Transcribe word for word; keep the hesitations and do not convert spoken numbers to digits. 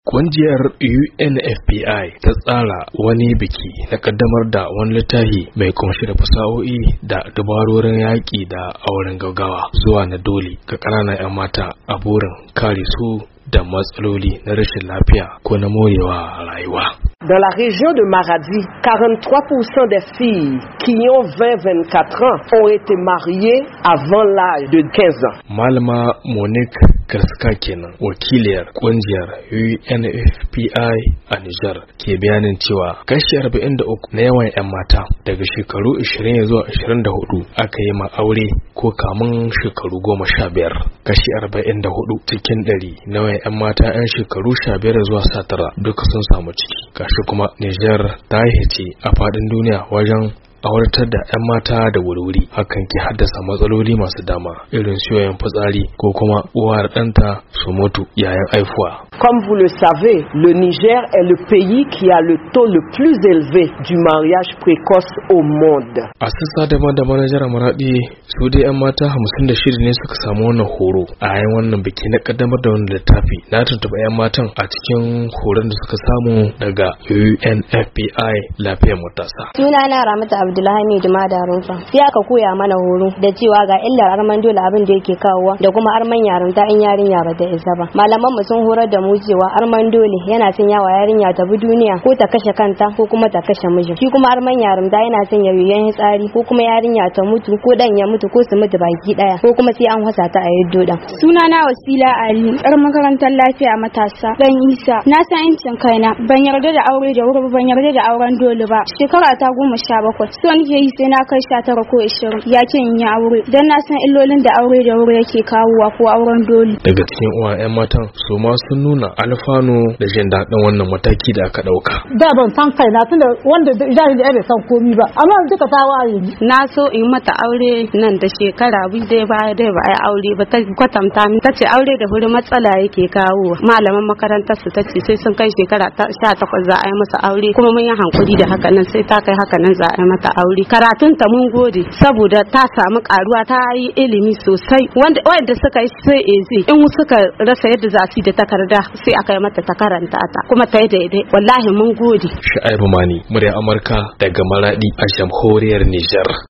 Ƙungiyar U N F P I ta tsara wani biki na ƙaddamar da wani littafi mai ƙunshe da fasahohi da dabarorin yaƙi da auren gaggawa zuwa na dole ga ƙananan 'yan mata a burin kare su da matsaloli na rashin lafiya ko na morewa rayuwa. Dans la région de Maradi, quarante-trois pour cent des filles qui ont vingt à vingt-quatre ans ont été mariées avant l'âge de quinze ans. Malama Monique Karska kenan, wakiliyar kungiyar U N F P I a Nijar, ke bayanin cewa kashi arba'in da uku na yawan 'yan mata daga shekaru ashirin zuwa ashirin da hudu aka yi ma aure ko kamun shekaru goma sha biyar. Kashi arba'in da hudu cikin ɗari na yawan 'yan mata 'yan shekaru sha biyar zuwa sha tara duka sun samu ciki. Gashi kuma Nijar ta hice a faɗin duniya wajen auratar da 'yan mata da wuri-wuri, hakan ke haddasa matsaloli masu dama irin ciwon fitsari ko kuma uwar ɗanta su mutu yayin haifuwa. Comme vous le savez, le Niger est le pays qui a le taux le plus élevé du mariage précoce au monde. A sassa daban-daban na jihar Maradi, su dai 'yan mata hamsin da shida ne suka samu wannan horo a yayin wannan biki na kaddamar da wannan littafi. Na tuntuɓa 'yan matan a cikin horon da suka samu daga U N F P I lafiyar matasa. Sunana Ramatu Abdullahi Jumada Rumfa. Sai aka koya mana horo da cewa ga illar arman dole abin da yake kawowa da kuma arman yarinta in yarinya ba ta isa ba. Malaman mu sun horar da mu cewa arman dole yana son yawa yarinya ta bi duniya ko ta kashe kanta ko kuma ta kashe mijin. Shi kuma arman yarinta yana son yayin hitsari ko kuma yarinya ta mutu ko dan ya mutu ko su mutu baki daya ko kuma sai an hasa ta a yaddo dan. Sunana Wasila Ali, yar makarantar lafiya matasa dan Isa. Na san incin kaina, ban yarda da aure da wuri ban yarda da auren dole ba. Shekara ta goma sha bakwai. So nake yi sai na kai sha tara ko ashirin ya ce in yi aure dan na san illolin da aure da wuri yake kawowa ko auren dole. Daga cikin uwa 'yan matan su ma sun nuna alfanu da jin daɗin wannan mataki da aka ɗauka. Da ban san kaina tunda wanda idan da bai san komi ba amma duka ta waye ni. Na so in mata aure nan da shekara biyu dai baya dai ba ai aure ba, ta kwatanta min tace aure da wuri matsala yake kawo. Malaman makarantar su tace sai sun kai shekara sha takwas za a yi masa aure kuma mun yi hankuri da haka nan sai ta kai haka nan za a yi mata aure. Karatun ta mun gode saboda ta samu karuwa, ta yi ilimi sosai wanda wanda suka yi sai ezi in suka rasa yadda za su yi da takarda sai aka yi mata ta karanta ta kuma ta yi daidai. Wallahi mun gode. Shu'aibu Mani, murya Amurka daga Maradi a jamhuriyar Nijar.